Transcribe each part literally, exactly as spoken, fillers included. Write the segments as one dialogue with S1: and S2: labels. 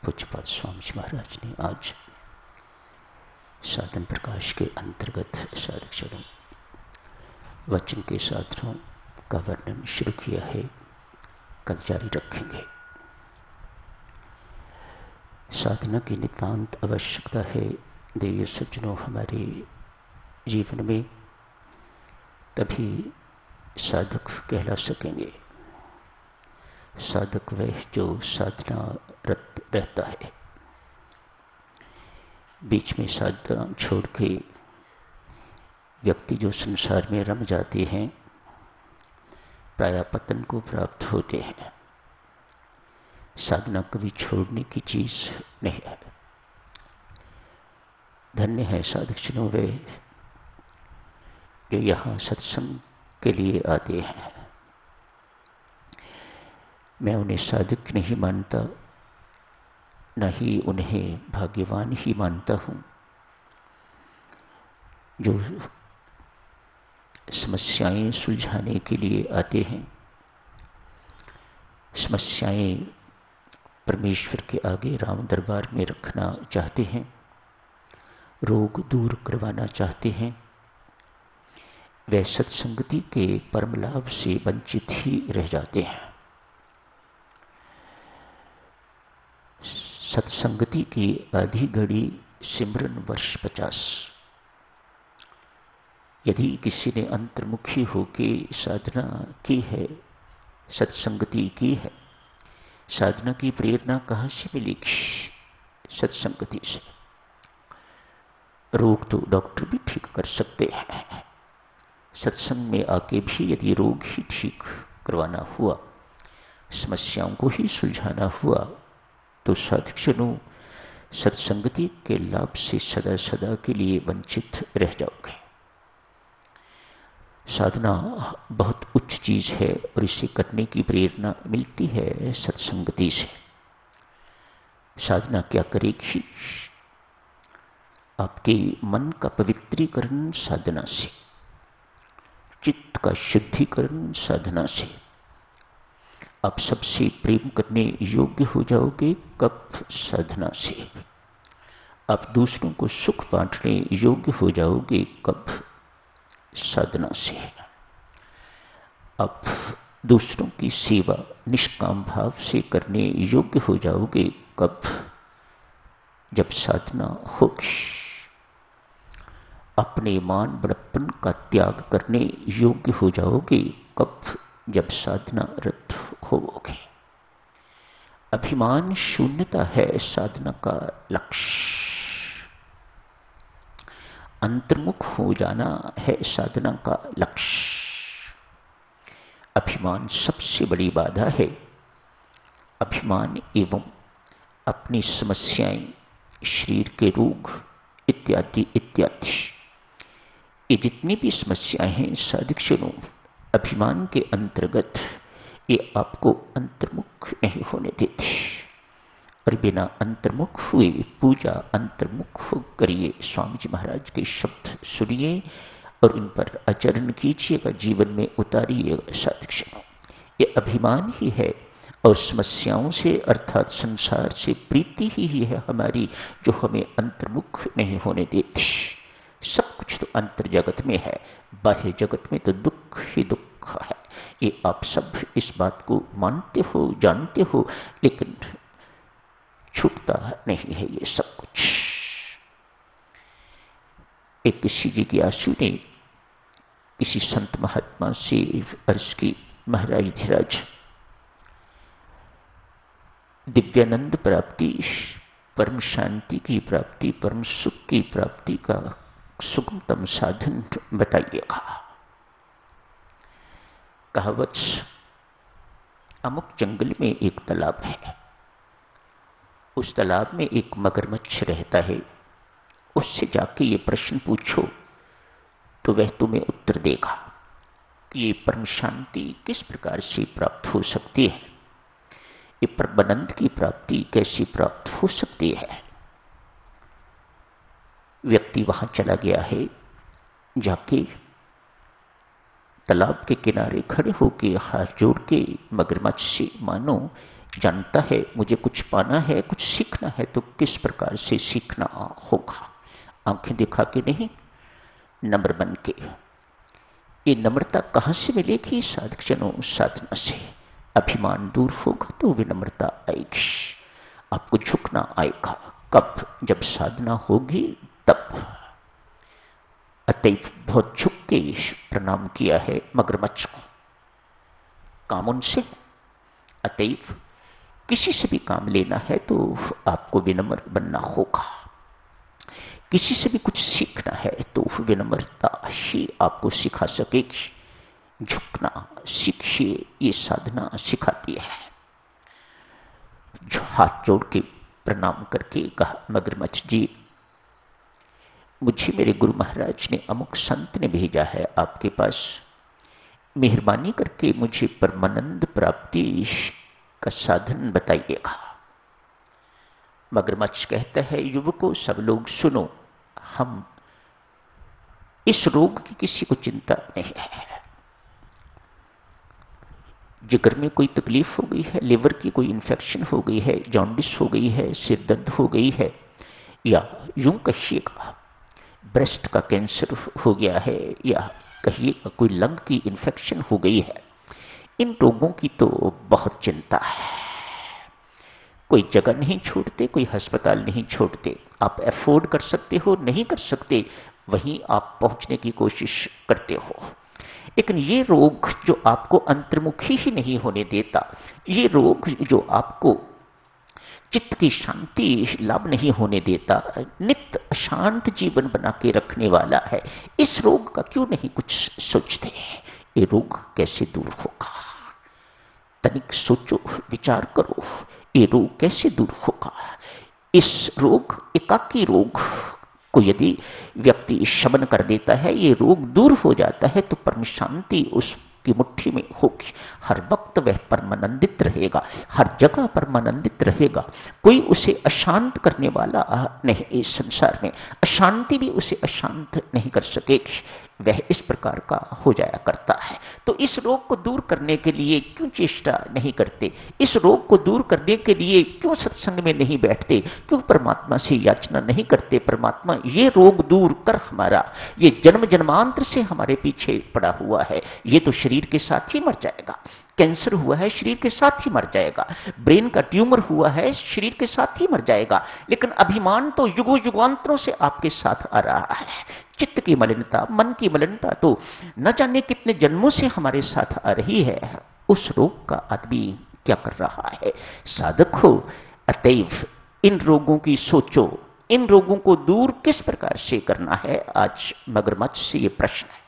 S1: पूज्यपाद स्वामी जी महाराज ने आज साधन प्रकाश के अंतर्गत साधक चरण वचन के साधनों का वर्णन शुरू किया है, कल जारी रखेंगे। साधना की नितांत आवश्यकता है देवी सज्जनों हमारे जीवन में, तभी साधक कहला सकेंगे। साधक वह जो साधना रत रहता है, बीच में साधना छोड़ के व्यक्ति जो संसार में रम जाते हैं, प्राय पतन को प्राप्त होते हैं। साधना कभी छोड़ने की चीज नहीं है। धन्य है साधक जनों वे जो यहाँ सत्संग के लिए आते हैं। मैं उन्हें साधक नहीं मानता, न ही उन्हें भाग्यवान ही मानता हूं जो समस्याएं सुलझाने के लिए आते हैं। समस्याएं परमेश्वर के आगे राम दरबार में रखना चाहते हैं, रोग दूर करवाना चाहते हैं। वे सत्संगति के परम लाभ से वंचित ही रह जाते हैं। सत्संगति की आधी घड़ी सिमरन वर्ष पचास। यदि किसी ने अंतर्मुखी होके साधना की है, सत्संगति की है, साधना की प्रेरणा कहां से मिलेगी? सत्संगति से। रोग तो डॉक्टर भी ठीक कर सकते हैं। सत्संग में आके भी यदि रोग ही ठीक करवाना हुआ, समस्याओं को ही सुलझाना हुआ, तो साधकजनों सत्संगति के लाभ से सदा सदा के लिए वंचित रह जाओगे। साधना बहुत उच्च चीज है और इसे करने की प्रेरणा मिलती है सत्संगति से। साधना क्या करेगी? आपके मन का पवित्रीकरण साधना से, चित्त का शुद्धिकरण साधना से। आप सबसे प्रेम करने योग्य हो जाओगे कब? साधना से। आप दूसरों को सुख बांटने योग्य हो जाओगे कब? साधना से। आप दूसरों की सेवा निष्काम भाव से करने योग्य हो जाओगे कब? जब साधना होगी। अपने मान बड़प्पन का त्याग करने योग्य हो जाओगे कब? जब साधना रत होगे। अभिमान शून्यता है साधना का लक्ष्य। अंतर्मुख हो जाना है साधना का लक्ष्य। अभिमान सबसे बड़ी बाधा है। अभिमान एवं अपनी समस्याएं, शरीर के रोग इत्यादि इत्यादि, ये जितनी भी समस्याएं हैं साधकजनों, अभिमान के अंतर्गत ये आपको अंतर्मुख नहीं होने देती। और बिना अंतर्मुख हुए पूजा अंतर्मुख करिए। स्वामी जी महाराज के शब्द सुनिए और इन पर आचरण कीजिएगा, जीवन में उतारिएगा साधकजनों। ये अभिमान ही है और समस्याओं से अर्थात संसार से प्रीति ही है हमारी, जो हमें अंतर्मुख नहीं होने देती। सब कुछ तो अंतर जगत में है, बाह्य जगत में तो दुख ही दुख है। ये आप सब इस बात को मानते हो, जानते हो, लेकिन छूटता नहीं है ये सब कुछ। एक किसी जिज्ञासु ने किसी संत महात्मा से अर्ज की, महाराज धीराज, दिव्यानंद प्राप्ति, परम शांति की प्राप्ति, परम सुख की प्राप्ति का सुगमतम साधन बताइएगा। कहावत, अमुक जंगल में एक तालाब है, उस तालाब में एक मगरमच्छ रहता है, उससे जाके ये प्रश्न पूछो तो वह तुम्हें उत्तर देगा कि ये परम शांति किस प्रकार से प्राप्त हो सकती है, ये परमानंद की प्राप्ति कैसे प्राप्त हो सकती है। व्यक्ति वहां चला गया है, जाके तालाब के किनारे खड़े होके हाथ जोड़ के मगरमच्छ से मानो जानता है मुझे कुछ पाना है, कुछ सीखना है, तो किस प्रकार से सीखना होगा? आंखें दिखा के नहीं, नम्र बन के। ये नम्रता कहां से मिलेगी? साधकजनों, साधना से। अभिमान दूर होगा तो विनम्रता आएगी, आपको झुकना आएगा। कब? जब साधना होगी तब। अतएव बहुत झुक के प्रणाम किया है मगरमच्छ को, काम उनसे। अतएव किसी से भी काम लेना है तो आपको विनम्र बनना होगा। किसी से भी कुछ सीखना है तो विनम्रता ही आपको सिखा सकेगी। झुकना सीखिए, ये साधना सिखाती है। जो हाथ जोड़ के प्रणाम करके कहा, मगरमच्छ जी, मुझे मेरे गुरु महाराज ने, अमुक संत ने भेजा है आपके पास, मेहरबानी करके मुझे परमानंद प्राप्ति का साधन बताइएगा। मगरमच्छ कहता है, युवकों, सब लोग सुनो, हम इस रोग की किसी को चिंता नहीं है। जिगर में कोई तकलीफ हो गई है, लिवर की कोई इन्फेक्शन हो गई है, जॉन्डिस हो गई है, सिर दर्द हो गई है, या यूं कहिएगा ब्रेस्ट का कैंसर हो गया है, या कहिएगा कोई लंग की इन्फेक्शन हो गई है, इन रोगों की तो बहुत चिंता है। कोई जगह नहीं छोड़ते, कोई अस्पताल नहीं छोड़ते। आप अफोर्ड कर सकते हो, नहीं कर सकते, वहीं आप पहुंचने की कोशिश करते हो। लेकिन ये रोग जो आपको अंतर्मुखी ही नहीं होने देता, ये रोग जो आपको चित्त की शांति लाभ नहीं होने देता, नित्य शांत जीवन बना के रखने वाला है, इस रोग का क्यों नहीं कुछ सोचते? ये रोग कैसे दूर होगा? तनिक सोचो, विचार करो, ये रोग कैसे दूर होगा? इस रोग, एकाकी रोग को यदि व्यक्ति शमन कर देता है, ये रोग दूर हो जाता है, तो परम शांति उसकी मुट्ठी में होगी। हर वक्त वह परमानंदित रहेगा, हर जगह परमानंदित रहेगा। कोई उसे अशांत करने वाला नहीं इस संसार में, अशांति भी उसे अशांत नहीं कर सकेगी। वह इस प्रकार का हो जाया करता है। तो इस रोग को दूर करने के लिए क्यों चेष्टा नहीं करते? इस रोग को दूर करने के लिए क्यों सत्संग में नहीं बैठते? क्यों परमात्मा से याचना नहीं करते? परमात्मा, ये रोग दूर कर हमारा, ये जन्म जन्मांतर से हमारे पीछे पड़ा हुआ है, ये तो शरीर के साथ ही मर जाएगा। कैंसर हुआ है, शरीर के साथ ही मर जाएगा। ब्रेन का ट्यूमर हुआ है, शरीर के साथ ही मर जाएगा। लेकिन अभिमान तो युगों युगांतरों से आपके साथ आ रहा है। चित्त की मलिनता, मन की मलिनता तो न जाने कितने जन्मों से हमारे साथ आ रही है। उस रोग का आदमी क्या कर रहा है? साधक हो, अतएव इन रोगों की सोचो, इन रोगों को दूर किस प्रकार से करना है। आज मगरमच्छ से ये प्रश्न है।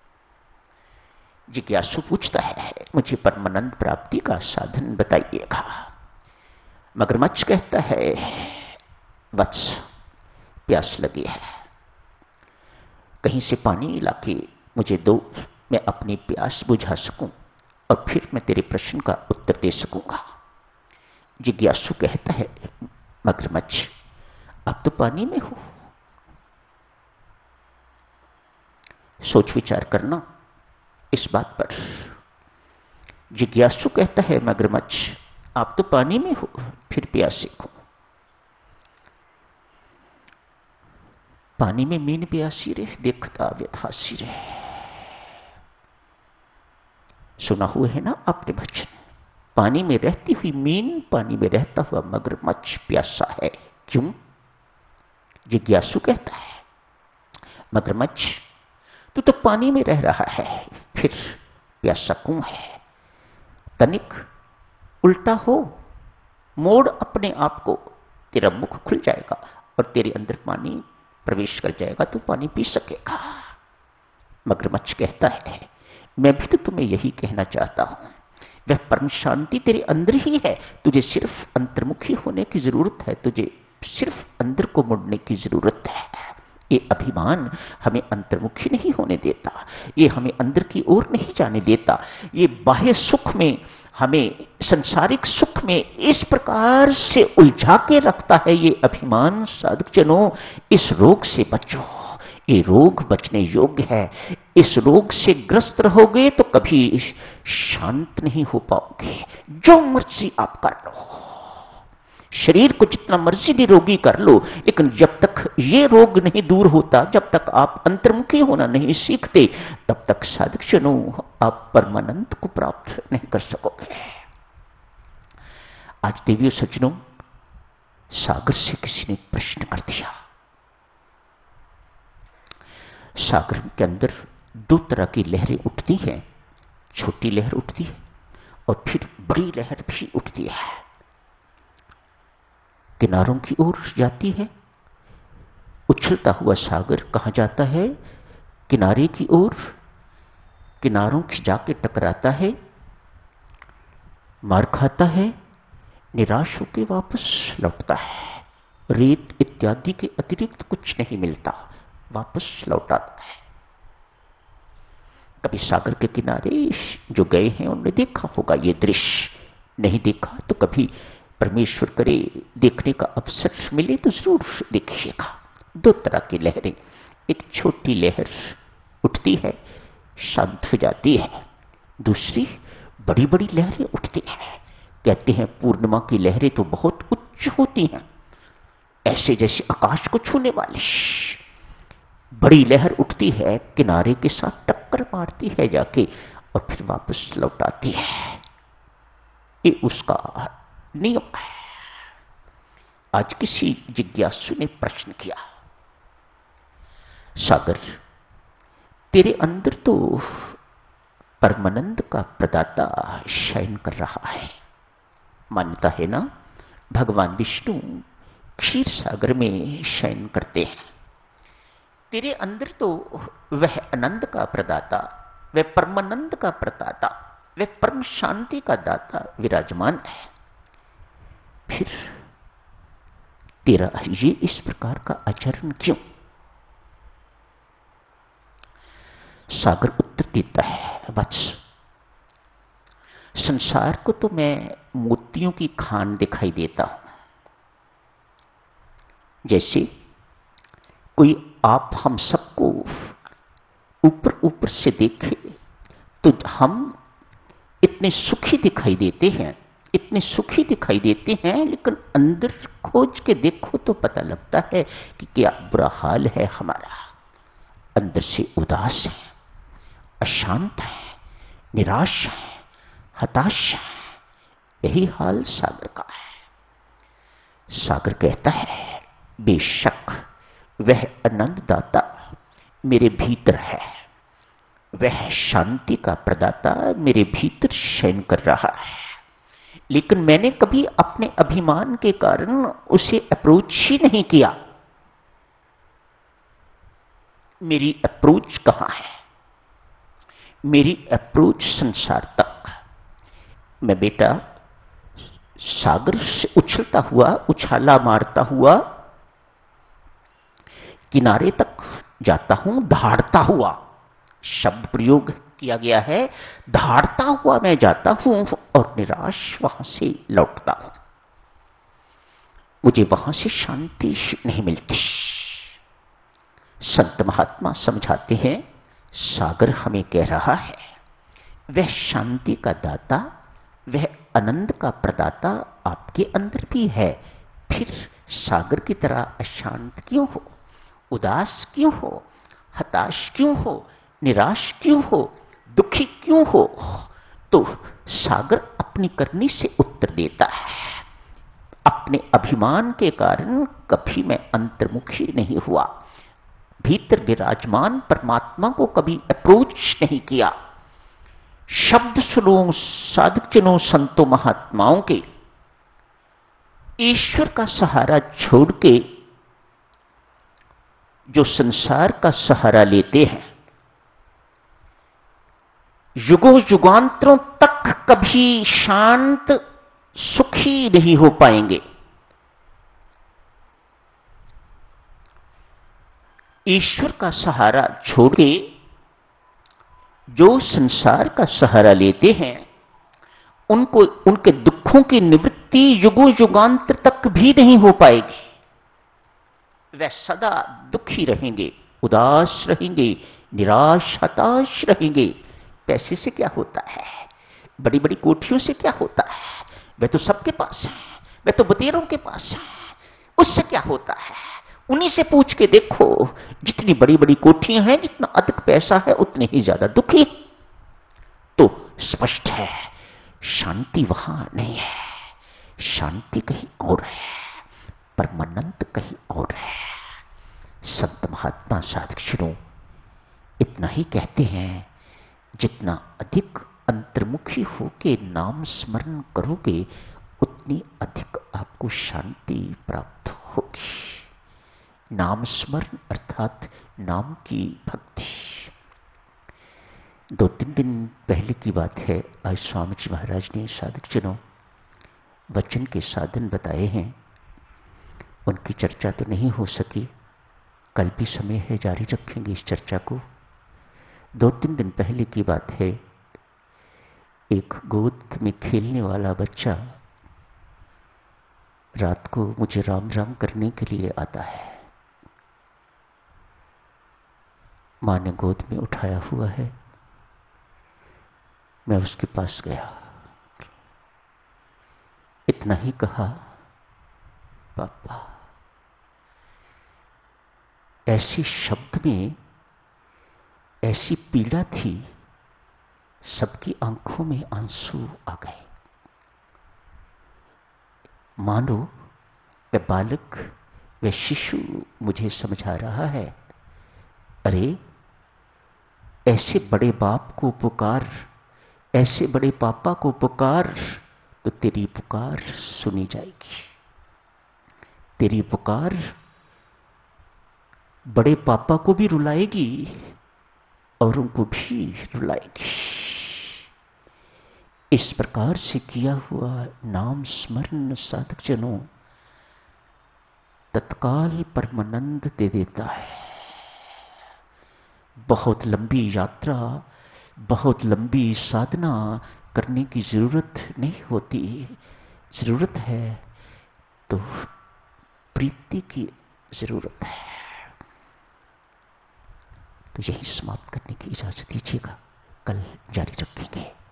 S1: जिज्ञासु पूछता है, मुझे परमानंद प्राप्ति का साधन बताइएगा। मगरमच्छ कहता है, वत्स, प्यास लगी है, कहीं से पानी लाके मुझे दो, मैं अपनी प्यास बुझा सकूं और फिर मैं तेरे प्रश्न का उत्तर दे सकूंगा। जिज्ञासु कहता है, मगरमच्छ, आप तो पानी में हो, सोच विचार करना इस बात पर। जिज्ञासु कहता है, मगरमच्छ, आप तो पानी में हो, फिर प्यासे हो। पानी में मीन प्यासी रे, देखता व्यथासी रे। सुना हुआ है ना आपने वचन? पानी में रहती हुई मीन, पानी में रहता हुआ मगरमच्छ प्यासा है। क्यों? जिज्ञासु कहता है, मगरमच्छ, तू तो पानी में रह रहा है, फिर प्यासा क्यों है? तनिक उल्टा हो, मोड़ अपने आप को, तेरा मुख खुल जाएगा और तेरे अंदर पानी प्रवेश कर जाएगा, तो पानी पी सकेगा। मगरमच्छ कहता है, मैं भी तो तुम्हें यही कहना चाहता हूं, वह परम शांति तेरे अंदर ही है। तुझे सिर्फ अंतर्मुखी होने की जरूरत है, तुझे सिर्फ अंदर को मुड़ने की जरूरत है। ये अभिमान हमें अंतर्मुखी नहीं होने देता, ये हमें अंदर की ओर नहीं जाने देता। ये बाह्य सुख में, हमें संसारिक सुख में इस प्रकार से उलझा के रखता है ये अभिमान। साधक जनों, इस रोग से बचो, ये रोग बचने योग्य है। इस रोग से ग्रस्त रहोगे तो कभी शांत नहीं हो पाओगे। जो मर्जी आप कर लो, शरीर को जितना मर्जी निरोगी कर लो, लेकिन जब तक ये रोग नहीं दूर होता, जब तक आप अंतर्मुखी होना नहीं सीखते, तब तक साधक जनों आप परमानंद को प्राप्त नहीं कर सकोगे। आज देवियों सज्जनों, सागर से किसी ने प्रश्न कर दिया। सागर के अंदर दो तरह की लहरें उठती हैं। छोटी लहर उठती है और फिर बड़ी लहर भी उठती है। किनारों की ओर जाती है। उछलता हुआ सागर कहां जाता है? किनारे की ओर। किनारों की जाके टकराता है, मार खाता है, निराश होकर वापस लौटता है। रेत इत्यादि के अतिरिक्त कुछ नहीं मिलता, वापस लौटाता है। कभी सागर के किनारे जो गए हैं उन्होंने देखा होगा ये दृश्य। नहीं देखा तो कभी परमेश्वर करे देखने का अवसर मिले तो जरूर देखिएगा। दो तरह की लहरें। एक छोटी लहर उठती है, शांत हो जाती है। दूसरी बड़ी बड़ी लहरें उठती हैं। कहते हैं पूर्णिमा की लहरें तो बहुत उच्च होती हैं, ऐसे जैसे आकाश को छूने वाली। बड़ी लहर उठती है, किनारे के साथ टक्कर मारती है जाके और फिर वापस लौटाती है। ये उसका नियम है। आज किसी जिज्ञासु ने प्रश्न किया, सागर तेरे अंदर तो परमानंद का प्रदाता शयन कर रहा है, मान्यता है ना? भगवान विष्णु क्षीर सागर में शयन करते हैं। तेरे अंदर तो वह आनंद का प्रदाता, वह परमानंद का प्रदाता, वह परम शांति का दाता विराजमान है। फिर तेरा ये इस प्रकार का आचरण क्यों? सागर उत्तर देता है, वत्स संसार को तो मैं मोतियों की खान दिखाई देता हूं। जैसे कोई आप हम सबको ऊपर ऊपर से देखे तो हम इतने सुखी दिखाई देते हैं, इतने सुखी दिखाई देते हैं, लेकिन अंदर खोज के देखो तो पता लगता है कि क्या बुरा हाल है हमारा। अंदर से उदास है, अशांत है, निराश है, हताश है। यही हाल सागर का है। सागर कहता है बेशक वह आनंददाता मेरे भीतर है, वह शांति का प्रदाता मेरे भीतर शयन कर रहा है, लेकिन मैंने कभी अपने अभिमान के कारण उसे अप्रोच ही नहीं किया। मेरी अप्रोच कहां है? मेरी अप्रोच संसार तक। मैं बेटा सागर से उछलता हुआ, उछाला मारता हुआ किनारे तक जाता हूं, धाड़ता हुआ। शब्द प्रयोग किया गया है, धाड़ता हुआ मैं जाता हूं और निराश वहां से लौटता हूं। मुझे वहां से शांति नहीं मिलती। संत महात्मा समझाते हैं, सागर हमें कह रहा है वह शांति का दाता, वह आनंद का प्रदाता आपके अंदर भी है। फिर सागर की तरह अशांत क्यों हो, उदास क्यों हो, हताश क्यों हो, निराश क्यों हो, दुखी क्यों हो? तो सागर अपनी करनी से उत्तर देता है। अपने अभिमान के कारण कभी मैं अंतर्मुखी नहीं हुआ, भीतर विराजमान परमात्मा को कभी अप्रोच नहीं किया। शब्द सुनो साधक जनों, संतों, महात्माओं के ईश्वर का सहारा छोड़ के जो संसार का सहारा लेते हैं, युगों युगांतरों तक कभी शांत सुखी नहीं हो पाएंगे। ईश्वर का सहारा छोड़ के जो संसार का सहारा लेते हैं, उनको उनके दुखों की निवृत्ति युगों युगांतर तक भी नहीं हो पाएगी। वह सदा दुखी रहेंगे, उदास रहेंगे, निराश हताश रहेंगे। पैसे से क्या होता है, बड़ी बड़ी कोठियों से क्या होता है, वे तो सबके पास है, वे तो बतेरों के पास है, उससे क्या होता है? उन्हीं से पूछ के देखो। जितनी बड़ी बड़ी कोठियां हैं, जितना अधिक पैसा है, उतने ही ज्यादा दुखी। तो स्पष्ट है, शांति वहां नहीं है, शांति कहीं और है, परमानंद कहीं और है। संत महात्मा साधक इतना ही कहते हैं, जितना अधिक अंतर्मुखी होके नाम स्मरण करोगे, उतनी अधिक आपको शांति प्राप्त होगी। नाम स्मरण अर्थात नाम की भक्ति। दो तीन दिन पहले की बात है, आज स्वामी जी महाराज ने साधक जनों वचन के साधन बताए हैं। उनकी चर्चा तो नहीं हो सकी, कल भी समय है, जारी रखेंगे इस चर्चा को। दो तीन दिन पहले की बात है, एक गोद में खेलने वाला बच्चा रात को मुझे राम राम करने के लिए आता है। मां ने गोद में उठाया हुआ है, मैं उसके पास गया, इतना ही कहा, पापा। ऐसे शब्द में ऐसी पीड़ा थी, सबकी आंखों में आंसू आ गए। मानो वह बालक, वह शिशु मुझे समझा रहा है, अरे ऐसे बड़े बाप को पुकार, ऐसे बड़े पापा को पुकार, तो तेरी पुकार सुनी जाएगी। तेरी पुकार बड़े पापा को भी रुलाएगी और उनको भी रुलाएगी। इस प्रकार से किया हुआ नाम स्मरण साधक जनों तत्काल परमानंद दे देता है। बहुत लंबी यात्रा, बहुत लंबी साधना करने की जरूरत नहीं होती। जरूरत है तो प्रीति की जरूरत है। तो यही समाप्त करने की इजाजत दीजिएगा, कल जारी रखेंगे।